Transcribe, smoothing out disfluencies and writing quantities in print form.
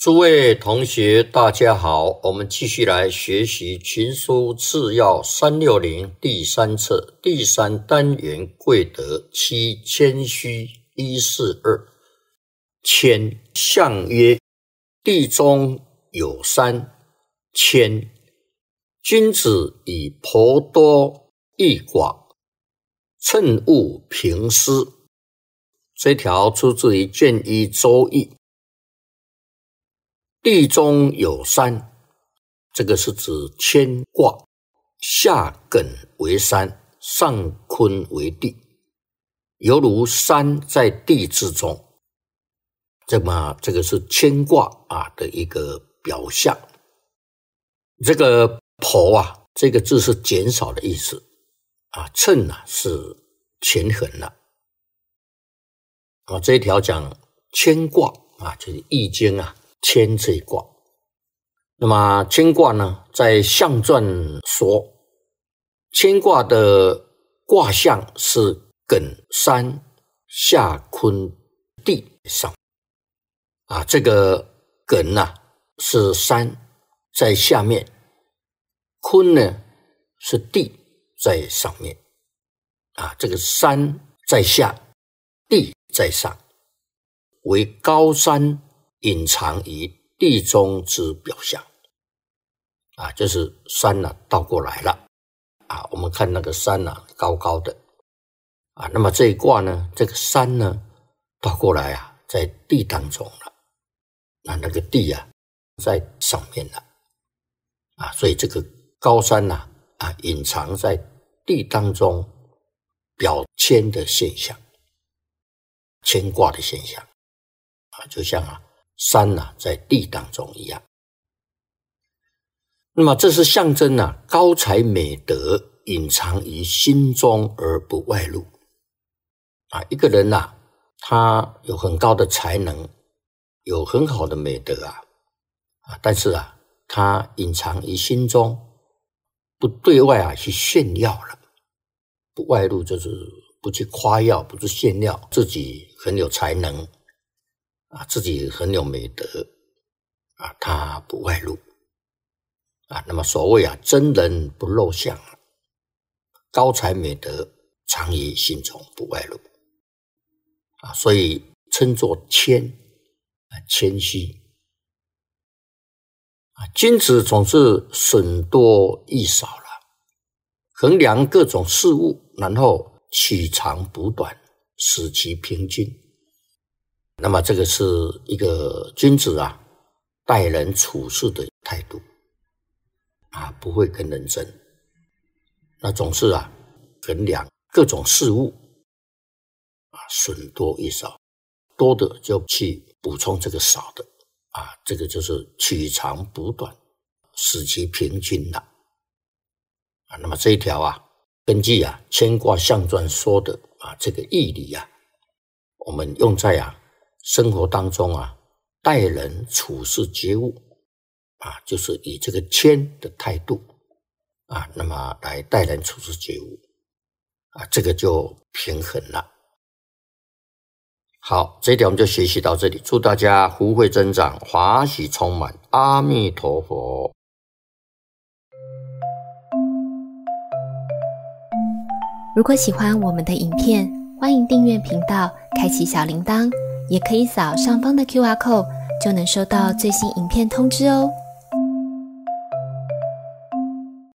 诸位同学大家好，我们继续来学习群书治要360第3册第3单元贵德7谦虚142。谦，象曰：地中有山，谦。君子以博多益寡，乘物平施。这条出自于卷1周易。地中有山，这个是指谦卦，下艮为山，上坤为地，犹如山在地之中。这个是谦卦的一个表象。这个剖这个字是减少的意思称是权衡了。这一条讲谦卦就是易经谦这一卦。那么谦卦呢，在象传说，谦卦的卦象是艮山下坤地上这个艮是山在下面，坤呢是地在上面这个山在下，地在上，为高山隐藏于地中之表象就是山倒过来了我们看那个山高高的那么这一卦呢，这个山呢倒过来在地当中了，那个地在上面了所以这个高山隐藏在地当中，表谦的现象，谦卦的现象就像山在地当中一样。那么这是象征高才美德隐藏于心中而不外露一个人他有很高的才能，有很好的美德但是他隐藏于心中，不对外去炫耀了，不外露就是不去夸耀，不去炫耀自己很有才能自己很有美德他不外露那么所谓真人不露相高才美德藏于心中不外露所以称作谦虚君子总是损多益少了，衡量各种事物，然后取长补短，使其平均。那么这个是一个君子待人处事的态度不会跟人争，那总是衡量各种事物损多益少，多的就去补充这个少的这个就是取长补短，使其平均了那么这一条根据谦卦象传说的这个义理我们用在生活当中待人处事觉悟就是以这个谦的态度那么来待人处事觉悟这个就平衡了。好，这一点我们就学习到这里，祝大家福慧增长，华喜充满，阿弥陀佛。 如果喜欢我们的影片，欢迎订阅频道，开启小铃铛，也可以扫上方的 QR code， 就能收到最新影片通知哦。